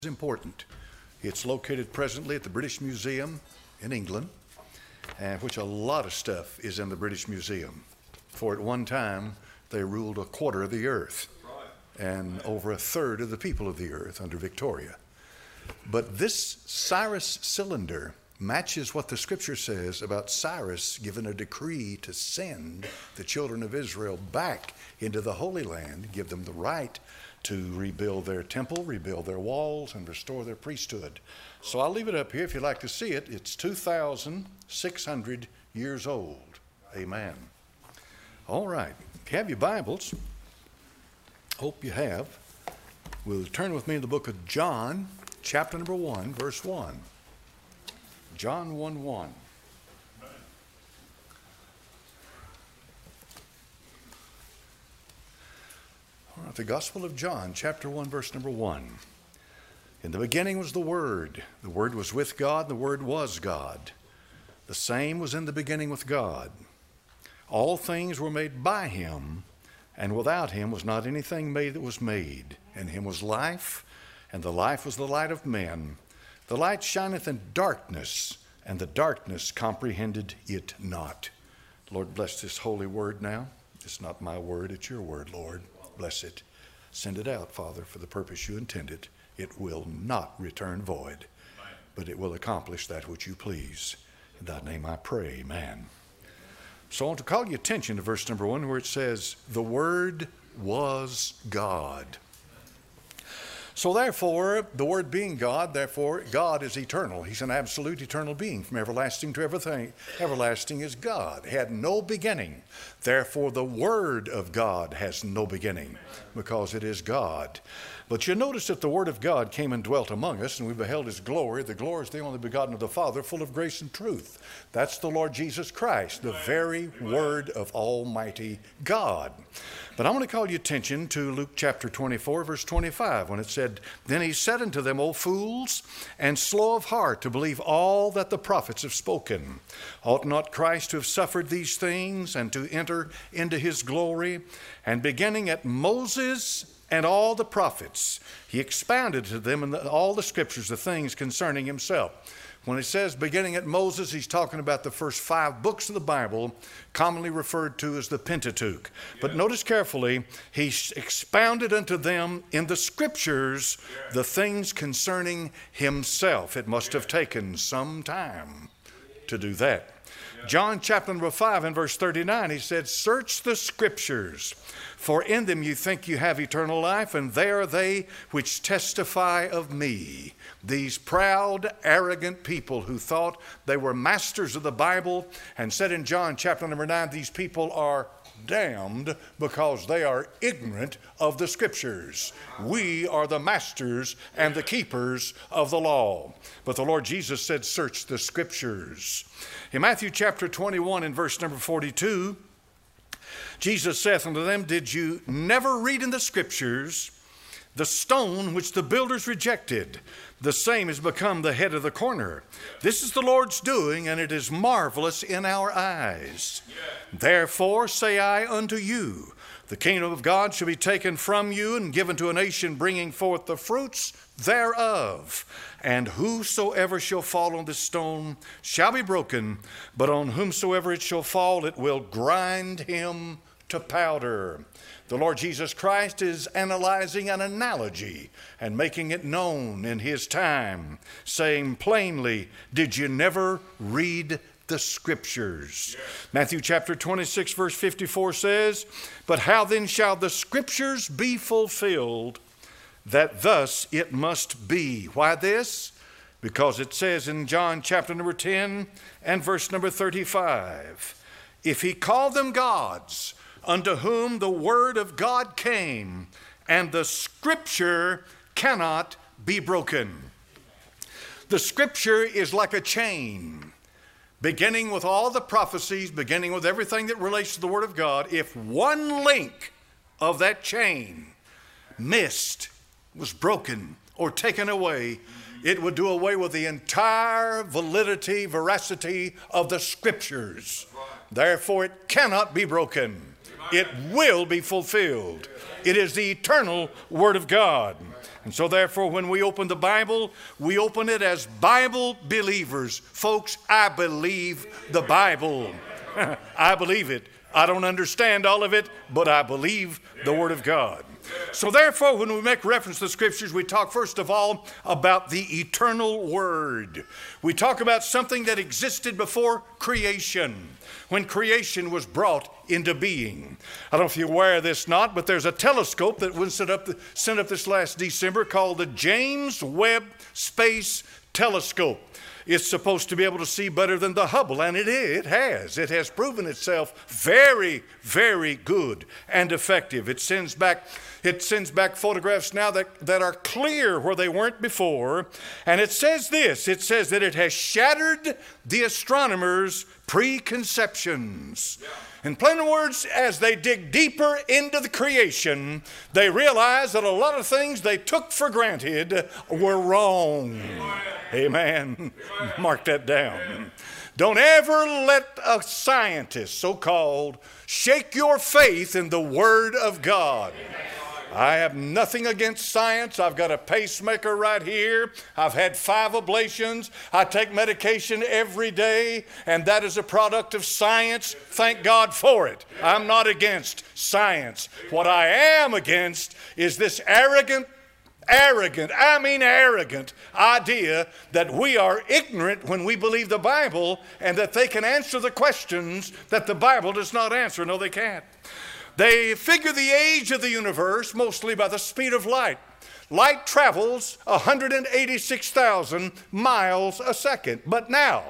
Important. It's located presently at the British Museum in England, which a lot of stuff is in the British Museum. For at one time, they ruled a quarter of the earth and over a third of the people of the earth under Victoria. But this Cyrus cylinder matches what the scripture says about Cyrus giving a decree to send the children of Israel back into the Holy Land, give them the right to rebuild their temple, rebuild their walls, and restore their priesthood. So I'll leave it up here if you'd like to see it. It's 2,600 years old. Amen. All right. If you have your Bibles, hope you have, we'll turn with me to the book of John, chapter number 1, verse 1. John 1:1. All right, the Gospel of John, chapter 1, verse number 1. In the beginning was the Word. The Word was with God, and the Word was God. The same was in the beginning with God. All things were made by him, and without him was not anything made that was made. In him was life, and the life was the light of men. The light shineth in darkness, and the darkness comprehended it not. Lord, bless this holy word now. It's not my word, it's your word, Lord. Bless it. Send it out, Father, for the purpose you intended. It will not return void, but it will accomplish that which you please. In thy name I pray, amen. So I want to call your attention to verse number 1 where it says, the Word was God. So therefore, the Word being God, therefore God is eternal. He's an absolute eternal being from everlasting to everything. Everlasting is God. He had no beginning. Therefore, the Word of God has no beginning because it is God. But you notice that the Word of God came and dwelt among us, and we beheld His glory. The glory is the only begotten of the Father, full of grace and truth. That's the Lord Jesus Christ, the very Word of Almighty God. But I want to call your attention to Luke chapter 24, verse 25, when it said, then he said unto them, O fools, and slow of heart to believe all that the prophets have spoken. Ought not Christ to have suffered these things, and to enter into his glory? And beginning at Moses and all the prophets, he expounded to them in all the scriptures the things concerning himself. When it says beginning at Moses, he's talking about the first 5 books of the Bible, commonly referred to as the Pentateuch. But notice carefully, he expounded unto them in the scriptures the things concerning himself. It must have taken some time to do that. John chapter number 5 and verse 39, he said, search the scriptures, for in them you think you have eternal life, and they are they which testify of me. These proud, arrogant people who thought they were masters of the Bible and said in John chapter number 9, these people are damned because they are ignorant of the scriptures. We are the masters and the keepers of the law. But the Lord Jesus said, search the scriptures. In Matthew chapter 21 and verse number 42, Jesus saith unto them, did you never read in the scriptures, the stone which the builders rejected, the same has become the head of the corner. This is the Lord's doing, and it is marvelous in our eyes. Therefore say I unto you, the kingdom of God shall be taken from you and given to a nation bringing forth the fruits thereof. And whosoever shall fall on this stone shall be broken, but on whomsoever it shall fall, it will grind him to powder. The Lord Jesus Christ is analyzing an analogy and making it known in his time, saying plainly, did you never read the scriptures? Matthew chapter 26 verse 54 says, but how then shall the scriptures be fulfilled, that thus it must be? Why this? Because it says in John chapter number 10 and verse number 35, if he called them gods, unto whom the word of God came, and the scripture cannot be broken. The scripture is like a chain, beginning with all the prophecies, beginning with everything that relates to the word of God. If one link of that chain missed, was broken, or taken away, it would do away with the entire validity, veracity of the scriptures. Therefore, it cannot be broken. It will be fulfilled. It is the eternal Word of God. And so therefore, when we open the Bible, we open it as Bible believers. Folks, I believe the Bible. I believe it. I don't understand all of it, but I believe the Word of God. So therefore, when we make reference to the Scriptures, we talk first of all about the eternal Word. We talk about something that existed before creation, when creation was brought into being. I don't know if you're aware of this or not, but there's a telescope that was sent up this last December called the James Webb Space Telescope. It's supposed to be able to see better than the Hubble, and it has. It has proven itself very, very good and effective. It sends back photographs now that are clear where they weren't before. And it says this, it says that it has shattered the astronomers' preconceptions. In plain words, as they dig deeper into the creation, they realize that a lot of things they took for granted were wrong. Amen. Mark that down. Don't ever let a scientist, so-called, shake your faith in the Word of God. I have nothing against science. I've got a pacemaker right here. I've had 5 ablations. I take medication every day, and that is a product of science. Thank God for it. I'm not against science. What I am against is this arrogant idea that we are ignorant when we believe the Bible and that they can answer the questions that the Bible does not answer. No, they can't. They figure the age of the universe mostly by the speed of light. Light travels 186,000 miles a second. But now,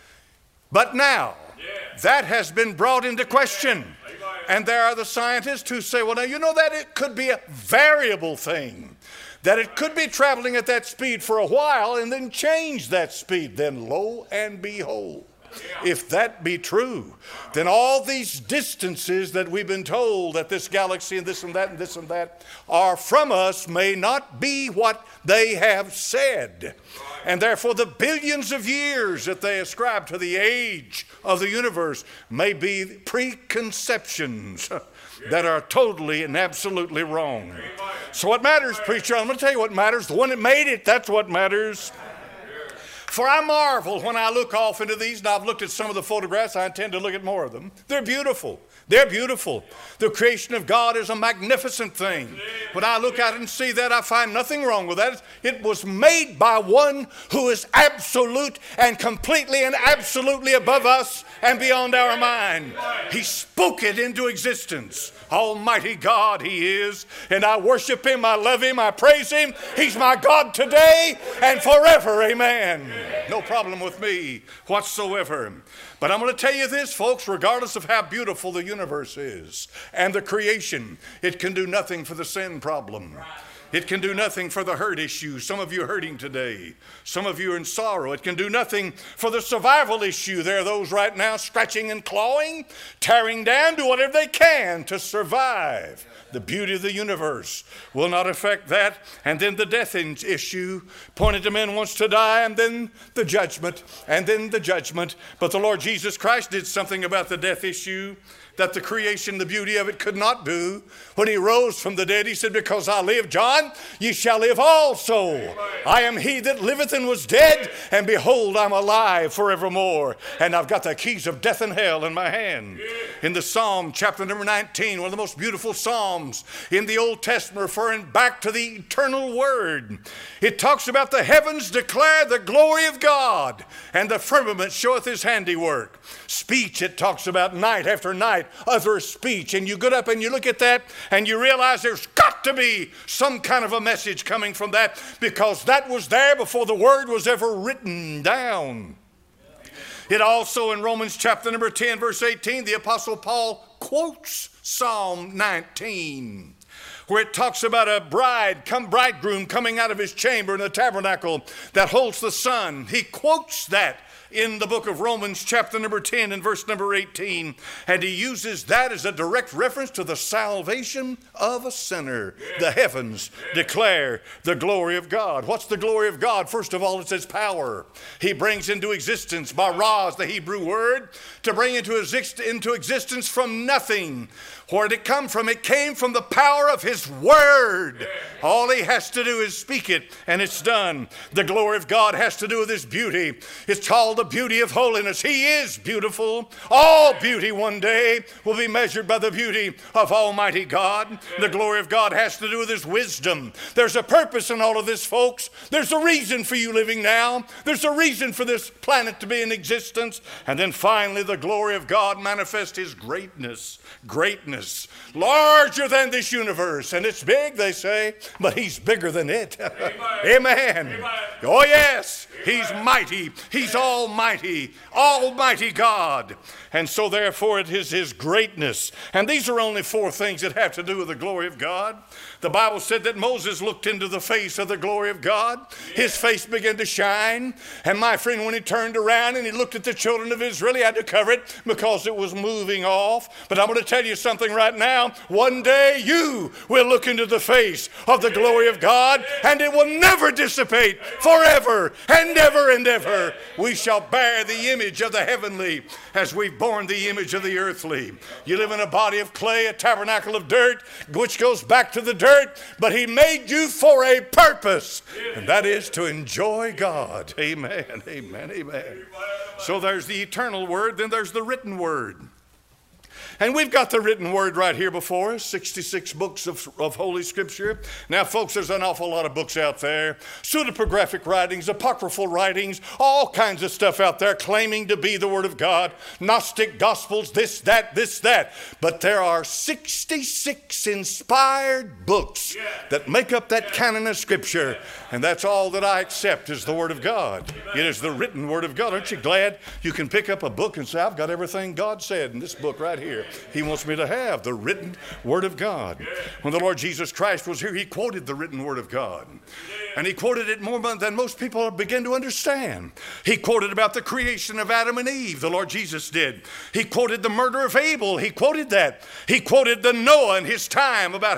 that has been brought into question. And there are the scientists who say, well, now, you know that it could be a variable thing. That it could be traveling at that speed for a while and then change that speed. Then lo and behold, if that be true, then all these distances that we've been told that this galaxy and this and that and this and that are from us may not be what they have said. And therefore the billions of years that they ascribe to the age of the universe may be preconceptions that are totally and absolutely wrong. So what matters, preacher? I'm going to tell you what matters. The one that made it, that's what matters. For I marvel when I look off into these, and I've looked at some of the photographs. I intend to look at more of them. They're beautiful. They're beautiful. The creation of God is a magnificent thing. When I look at it and see that, I find nothing wrong with that. It was made by one who is absolute and completely and absolutely above us and beyond our mind. He spoke it into existence. Almighty God He is, and I worship Him, I love Him, I praise Him. He's my God today and forever, amen. No problem with me whatsoever. But I'm going to tell you this, folks, regardless of how beautiful the universe is and the creation, it can do nothing for the sin problem. It can do nothing for the hurt issue. Some of you are hurting today. Some of you are in sorrow. It can do nothing for the survival issue. There are those right now scratching and clawing, tearing down, do whatever they can to survive. The beauty of the universe will not affect that. And then the death issue, appointed to men once to die, and then the judgment, and then the judgment. But the Lord Jesus Christ did something about the death issue that the creation, the beauty of it could not do. When He rose from the dead, He said, because I live, John, ye shall live also. I am He that liveth and was dead, and behold, I'm alive forevermore. And I've got the keys of death and hell in my hand. In the Psalm, chapter number 19, one of the most beautiful Psalms in the Old Testament, referring back to the eternal Word. It talks about the heavens declare the glory of God, and the firmament showeth His handiwork. Speech, it talks about night after night, other speech. And you get up and you look at that and you realize there's got to be some kind of a message coming from that, because that was there before the Word was ever written down. It also, in Romans chapter number 10, verse 18, the Apostle Paul quotes Psalm 19, where it talks about a bridegroom coming out of his chamber in the tabernacle that holds the sun. He quotes that in the book of Romans chapter number 10 and verse number 18. And he uses that as a direct reference to the salvation of a sinner. The heavens declare the glory of God. What's the glory of God? First of all, it's his power. He brings into existence, baraz, the Hebrew word, to bring into existence from nothing. Where did it come from? It came from the power of his word. All he has to do is speak it, and it's done. The glory of God has to do with his beauty. It's called the beauty of holiness. He is beautiful. All beauty one day will be measured by the beauty of Almighty God. The glory of God has to do with his wisdom. There's a purpose in all of this, folks. There's a reason for you living now. There's a reason for this planet to be in existence. And then finally, the glory of God manifests his greatness. Greatness. Larger than this universe. And it's big, they say, but he's bigger than it. Amen. Amen. Oh, yes. He's mighty. He's almighty. Almighty God. And so therefore it is his greatness. And these are only four things that have to do with the glory of God. The Bible said that Moses looked into the face of the glory of God. His face began to shine. And my friend, when he turned around and he looked at the children of Israel, he had to cover it because it was moving off. But I'm going to tell you something right now. One day you will look into the face of the glory of God, and it will never dissipate forever and ever and ever. We shall bear the image of the heavenly as we've borne the image of the earthly. You live in a body of clay, a tabernacle of dirt, which goes back to the dirt, but he made you for a purpose, and that is to enjoy God. Amen, amen, amen. So there's the eternal word, then there's the written word. And we've got the written word right here before us, 66 books of Holy Scripture. Now, folks, there's an awful lot of books out there, pseudepigraphic writings, apocryphal writings, all kinds of stuff out there claiming to be the Word of God, Gnostic Gospels, this, that. But there are 66 inspired books that make up that canon of Scripture, and that's all that I accept is the Word of God. It is the written Word of God. Aren't you glad you can pick up a book and say, I've got everything God said in this book right here. He wants me to have the written Word of God. When the Lord Jesus Christ was here, he quoted the written Word of God. And he quoted it more than most people begin to understand. He quoted about the creation of Adam and Eve, the Lord Jesus did. He quoted the murder of Abel. He quoted that. He quoted the Noah and his time about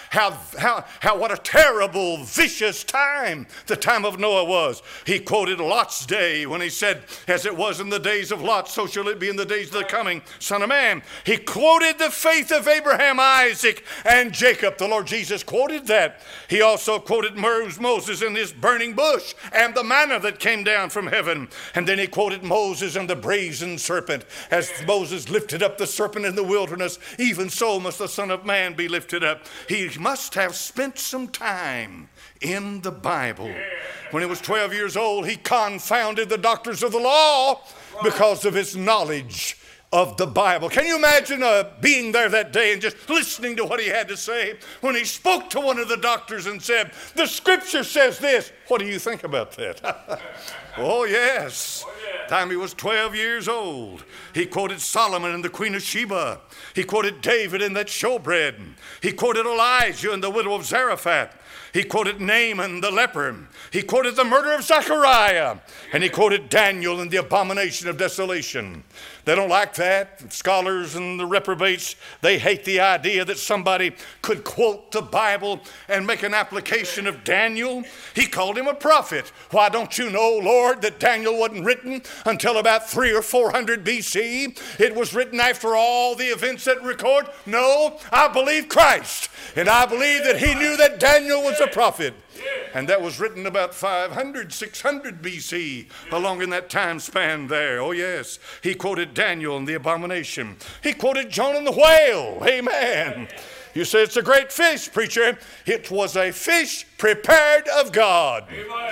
how what a terrible, vicious time the time of Noah was. He quoted Lot's day when he said, as it was in the days of Lot, so shall it be in the days of the coming Son of Man. He quoted the faith of Abraham, Isaac, and Jacob. The Lord Jesus quoted that. He also quoted Moses in his burning bush and the manna that came down from heaven. And then he quoted Moses and the brazen serpent. As Moses lifted up the serpent in the wilderness, even so must the Son of Man be lifted up. He must have spent some time in the Bible. When he was 12 years old, he confounded the doctors of the law because of his knowledge of the Bible. Can you imagine being there that day and just listening to what he had to say? When he spoke to one of the doctors and said, the Scripture says this. What do you think about that? Oh, yes. Time he was 12 years old. He quoted Solomon and the Queen of Sheba. He quoted David and that showbread. He quoted Elijah and the widow of Zarephath. He quoted Naaman the leper. He quoted the murder of Zechariah. And he quoted Daniel and the abomination of desolation. They don't like that. Scholars and the reprobates, they hate the idea that somebody could quote the Bible and make an application of Daniel. He called him a prophet. Why, don't you know, Lord, that Daniel wasn't written until about 300 or 400 BC? It was written after all the events that record. No, I believe Christ. And I believe that he knew that Daniel was a prophet. And that was written about 500, 600 BC, along in that time span there. Oh, yes. He quoted Daniel and the abomination. He quoted Jonah and the whale. Amen. You say it's a great fish, preacher. It was a fish prepared of God.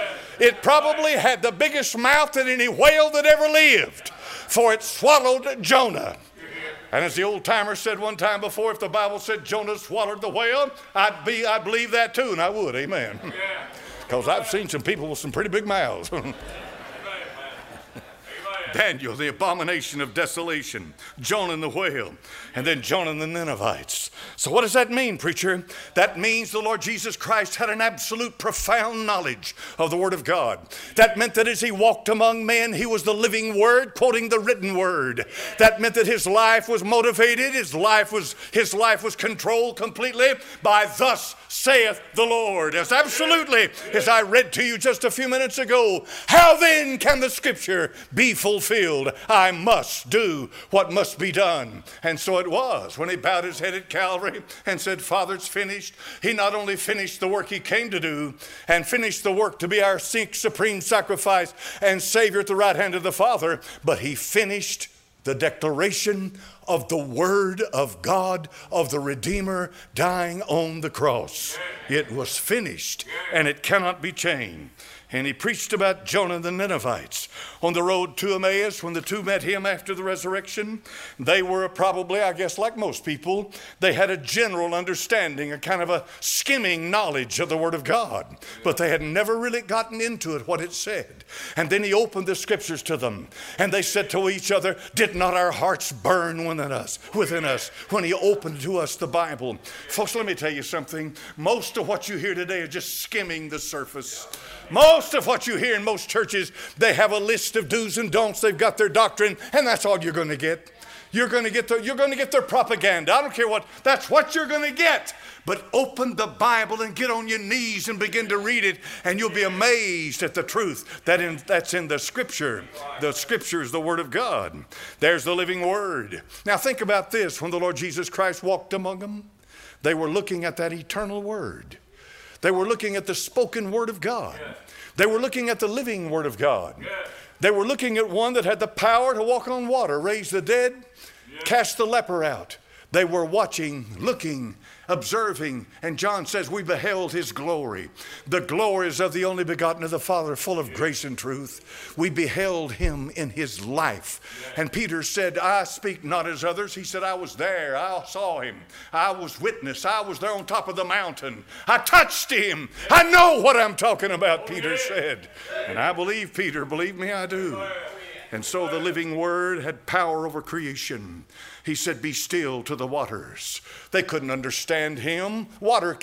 It probably had the biggest mouth than any whale that ever lived, for it swallowed Jonah. And as the old timer said one time before, if the Bible said Jonah swallowed the whale, I'd believe that too, and I would. Amen. Because I've seen some people with some pretty big mouths. Daniel, the abomination of desolation, Jonah and the whale, and then Jonah and the Ninevites. So what does that mean, preacher? That means the Lord Jesus Christ had an absolute profound knowledge of the Word of God. That meant that as he walked among men, he was the living Word, quoting the written Word. That meant that his life was motivated, his life was controlled completely by thus saith the Lord. As absolutely as I read to you just a few minutes ago, how then can the scripture be fulfilled? I must do what must be done. And so it was when he bowed his head at Calvary and said, Father, it's finished. He not only finished the work he came to do and finished the work to be our supreme sacrifice and Savior at the right hand of the Father, but he finished the declaration of the Word of God, of the Redeemer dying on the cross. It was finished, and it cannot be changed. And he preached about Jonah and the Ninevites. On the road to Emmaus, when the two met him after the resurrection, they were probably, I guess, like most people, they had a general understanding, a kind of a skimming knowledge of the Word of God. But they had never really gotten into it, what it said. And then he opened the scriptures to them. And they said to each other, did not our hearts burn within us when he opened to us the Bible? Folks, let me tell you something. Most of what you hear today is just skimming the surface. Most of what you hear in most churches, they have a list of do's and don'ts. They've got their doctrine, and that's all you're going to get. You're going to get their propaganda. I don't care what. That's what you're going to get. But open the Bible and get on your knees and begin to read it, and you'll be amazed at the truth that's in the Scripture. The Scripture is the Word of God. There's the living Word. Now think about this. When the Lord Jesus Christ walked among them, they were looking at that eternal Word. They were looking at the spoken Word of God. They were looking at the living Word of God. They were looking at one that had the power to walk on water, raise the dead, cast the leper out. They were watching, looking, observing, and John says, we beheld his glory. The glories of the only begotten of the Father, full of grace and truth. We beheld him in his life. And Peter said, I speak not as others. He said, I was there. I saw him. I was witness. I was there on top of the mountain. I touched him. I know what I'm talking about, Peter said. And I believe Peter. Believe me, I do. And so the living Word had power over creation. He said, be still to the waters. They couldn't understand him. Water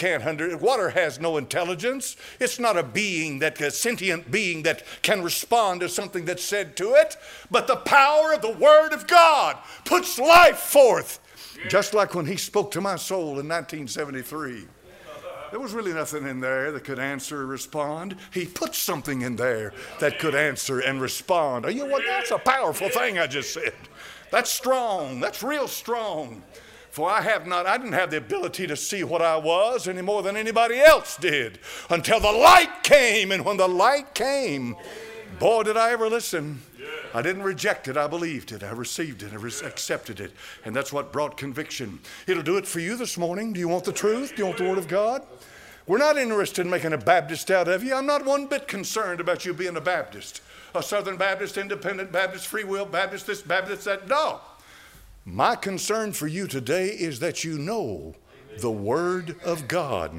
has no intelligence. It's not a sentient being that can respond to something that's said to it. But the power of the Word of God puts life forth. Just like when he spoke to my soul in 1973. There was really nothing in there that could answer or respond. He put something in there that could answer and respond. You know what? That's a powerful thing I just said. That's strong. That's real strong. For I didn't have the ability to see what I was any more than anybody else did until the light came. And when the light came, boy, did I ever listen. I didn't reject it. I believed it. I received it. I accepted it. And that's what brought conviction. It'll do it for you this morning. Do you want the truth? Do you want the Word of God? We're not interested in making a Baptist out of you. I'm not one bit concerned about you being a Baptist. A Southern Baptist, Independent Baptist, Free Will Baptist, this Baptist, that. No. My concern for you today is that you know the Word of God.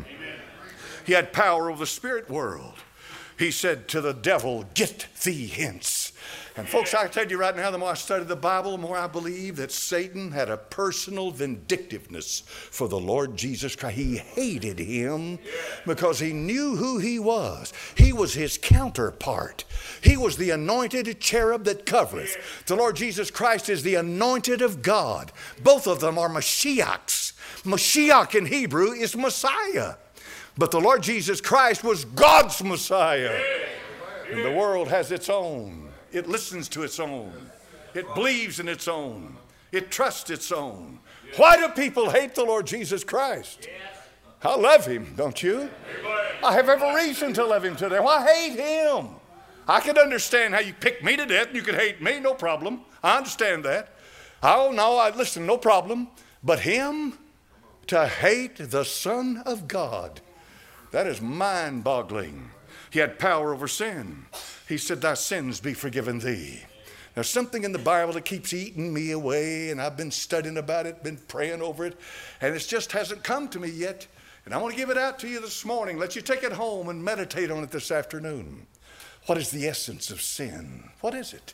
He had power over the spirit world. He said to the devil, get thee hence. And folks, I tell you right now, the more I study the Bible, the more I believe that Satan had a personal vindictiveness for the Lord Jesus Christ. He hated him because he knew who he was. He was his counterpart. He was the anointed cherub that covereth. The Lord Jesus Christ is the anointed of God. Both of them are Mashiachs. Mashiach in Hebrew is Messiah. But the Lord Jesus Christ was God's Messiah. And the world has its own. It listens to its own. It believes in its own. It trusts its own. Why do people hate the Lord Jesus Christ? I love him, don't you? I have every reason to love him today. Why hate him? I could understand how you pick me to death and you could hate me, no problem. I understand that. Oh, no, listen, no problem. But him, to hate the Son of God, that is mind-boggling. He had power over sin. He said, thy sins be forgiven thee. There's something in the Bible that keeps eating me away, and I've been studying about it, been praying over it, and it just hasn't come to me yet. And I want to give it out to you this morning. Let you take it home and meditate on it this afternoon. What is the essence of sin? What is it?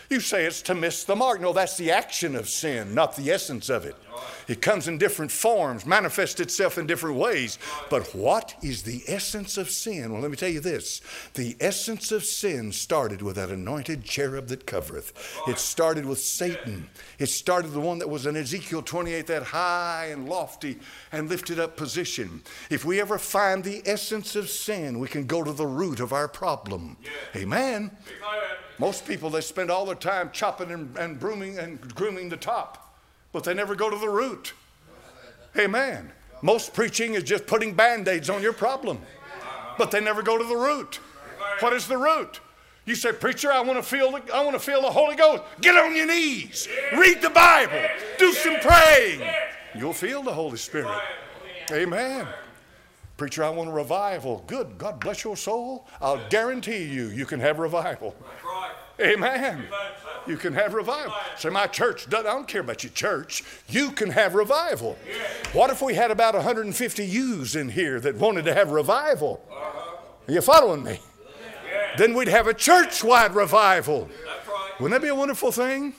You say it's to miss the mark. No, that's the action of sin, not the essence of it. It comes in different forms, manifests itself in different ways. But what is the essence of sin? Well, let me tell you this. The essence of sin started with that anointed cherub that covereth. It started with Satan. It started the one that was in Ezekiel 28, that high and lofty and lifted up position. If we ever find the essence of sin, we can go to the root of our problem. Amen. Most people, they spend all their time chopping and brooming and grooming the top, but they never go to the root. Amen. Most preaching is just putting Band-Aids on your problem, but they never go to the root. What is the root? You say, preacher, I want to feel the Holy Ghost. Get on your knees. Read the Bible. Do some praying. You'll feel the Holy Spirit. Amen. Preacher, I want a revival. Good. God bless your soul. I'll guarantee you can have revival. Amen. You can have revival. Say, my church doesn't. I don't care about your church. You can have revival. What if we had about 150 yous in here that wanted to have revival? Are you following me? Then we'd have a church-wide revival. Wouldn't that be a wonderful thing?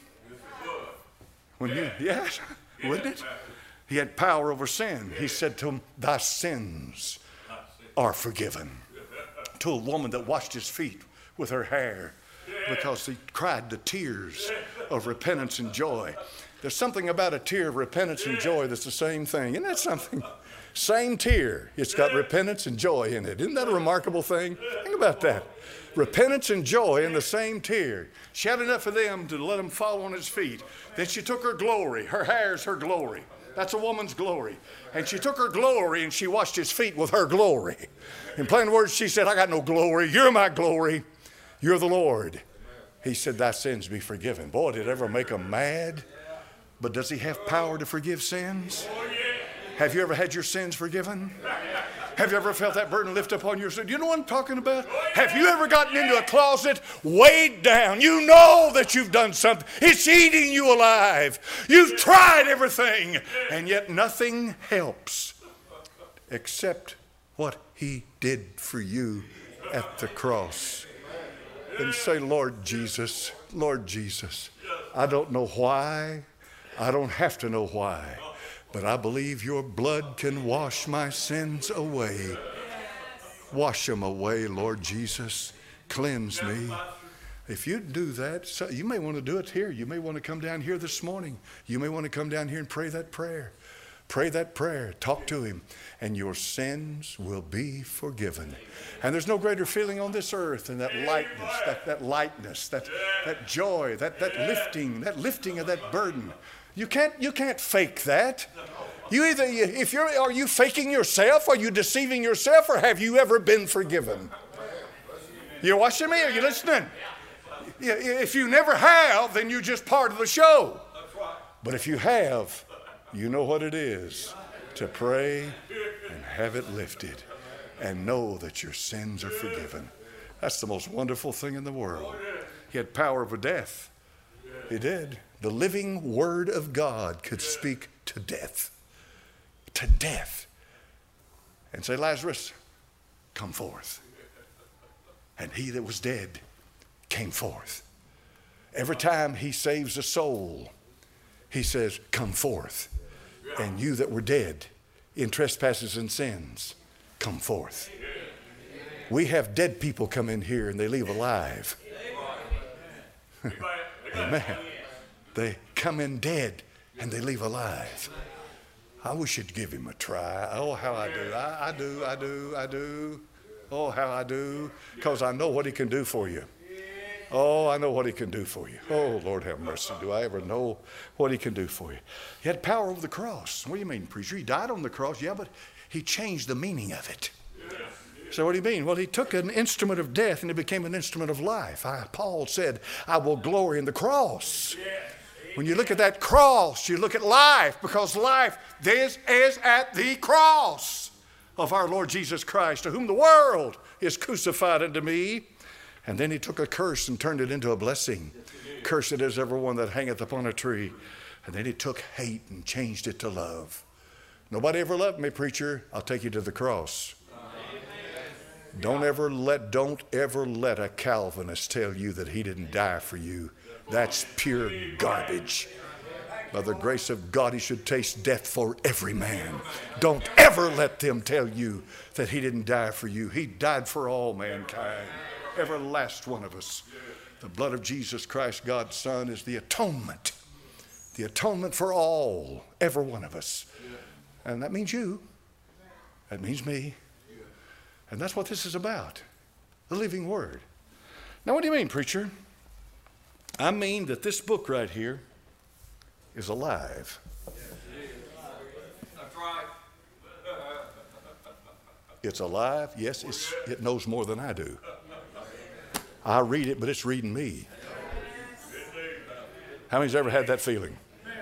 Yes, wouldn't it? He had power over sin. He said to him, thy sins are forgiven. To a woman that washed his feet with her hair because he cried the tears of repentance and joy. There's something about a tear of repentance and joy that's the same thing. Isn't that something? Same tear. It's got repentance and joy in it. Isn't that a remarkable thing? Think about that. Repentance and joy in the same tear. She had enough of them to let him fall on his feet. Then she took her glory. Her hair's her glory. That's a woman's glory. And she took her glory and she washed his feet with her glory. In plain words, she said, I got no glory. You're my glory. You're the Lord. He said, thy sins be forgiven. Boy, did it ever make him mad. But does he have power to forgive sins? Have you ever had your sins forgiven? Have you ever felt that burden lift up on your sin? Do you know what I'm talking about? Have you ever gotten into a closet, weighed down? You know that you've done something. It's eating you alive. You've tried everything, and yet nothing helps except what he did for you at the cross. And say, Lord Jesus, I don't know why. I don't have to know why. But I believe your blood can wash my sins away. Wash them away, Lord Jesus. Cleanse me. If you do that, so you may want to do it here. You may want to come down here this morning. You may want to come down here and pray that prayer. Pray that prayer. Talk to him. And your sins will be forgiven. And there's no greater feeling on this earth than that lightness, that lightness, that joy, that lifting of that burden. You can't fake that. Are you faking yourself? Are you deceiving yourself? Or have you ever been forgiven? You watching me? Are you listening? If you never have, then you're just part of the show. But if you have, you know what it is to pray and have it lifted and know that your sins are forgiven. That's the most wonderful thing in the world. He had power over death. He did. The living word of God could speak to death. To death. And say, Lazarus, come forth. And he that was dead came forth. Every time he saves a soul, he says, come forth. And you that were dead in trespasses and sins, come forth. We have dead people come in here and they leave alive. Amen. They come in dead and they leave alive. I wish you'd give him a try. Oh, how I do. I do. Oh, how I do. Because I know what he can do for you. Oh, I know what he can do for you. Oh, Lord have mercy. Do I ever know what he can do for you? He had power over the cross. What do you mean, preacher? He died on the cross. Yeah, but he changed the meaning of it. So what do you mean? Well, he took an instrument of death and it became an instrument of life. Paul said, I will glory in the cross. When you look at that cross, you look at life, because life is at the cross of our Lord Jesus Christ, to whom the world is crucified unto me. And then he took a curse and turned it into a blessing. Cursed is everyone that hangeth upon a tree. And then he took hate and changed it to love. Nobody ever loved me, preacher. I'll take you to the cross. Don't ever let a Calvinist tell you that he didn't die for you. That's pure garbage. By the grace of God, he should taste death for every man. Don't ever let them tell you that he didn't die for you. He died for all mankind, every last one of us. The blood of Jesus Christ, God's Son, is the atonement for all, every one of us. And that means you. That means me. And that's what this is about, the living Word. Now, what do you mean, preacher? I mean that this book right here is alive. That's right. It's alive. Yes, it knows more than I do. I read it, but it's reading me. How many's ever had that feeling?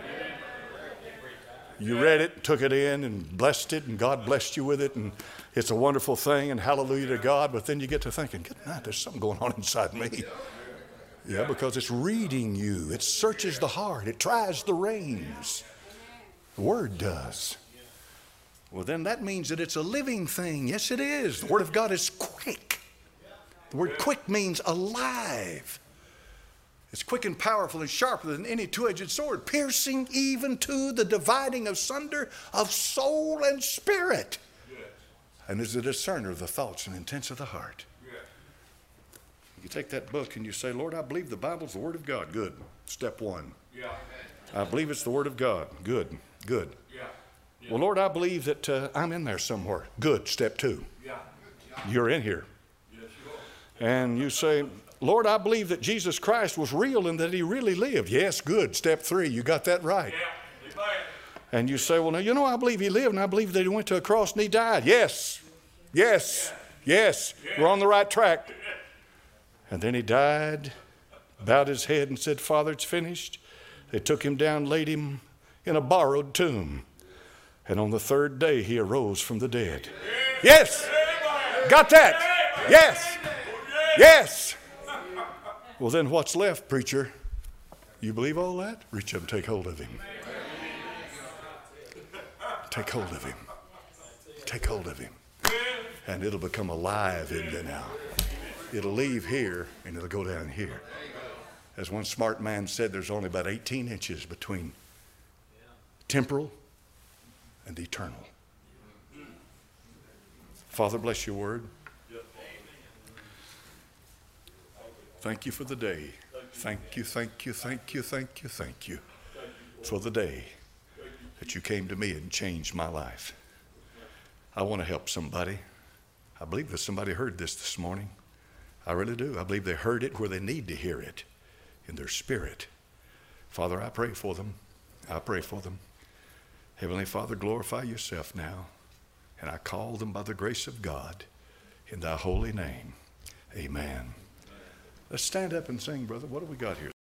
You read it, took it in, and blessed it, and God blessed you with it, and it's a wonderful thing, and hallelujah to God, but then you get to thinking, good night, there's something going on inside me. Yeah, because it's reading you. It searches the heart. It tries the reins. The Word does. Well, then that means that it's a living thing. Yes, it is. The Word of God is quick. The word quick means alive. It's quick and powerful and sharper than any two-edged sword, piercing even to the dividing asunder of soul and spirit. And is a discerner of the thoughts and intents of the heart. You take that book and you say, Lord, I believe the Bible's the Word of God. Good. Step one. I believe it's the Word of God. Good. Well, Lord, I believe that I'm in there somewhere. Good. Step two. You're in here. And you say, Lord, I believe that Jesus Christ was real and that he really lived. Yes, good. Step three. You got that right. And you say, well, now, you know, I believe he lived and I believe that he went to a cross and he died. Yes. We're on the right track. And then he died, bowed his head and said, Father, it's finished. They took him down, laid him in a borrowed tomb. And on the third day, he arose from the dead. Yes. Got that? Yes. Well, then what's left, preacher? You believe all that? Reach up and take hold of him. Take hold of him. Take hold of him. And it'll become alive in you now. It'll leave here and it'll go down here. As one smart man said, there's only about 18 inches between temporal and eternal. Father, bless your word. Thank you for the day. Thank you for the day that you came to me and changed my life. I want to help somebody. I believe that somebody heard this morning. I really do. I believe they heard it where they need to hear it, in their spirit. Father, I pray for them. Heavenly Father, glorify yourself now. And I call them by the grace of God in thy holy name. Amen. Let's stand up and sing, brother. What do we got here?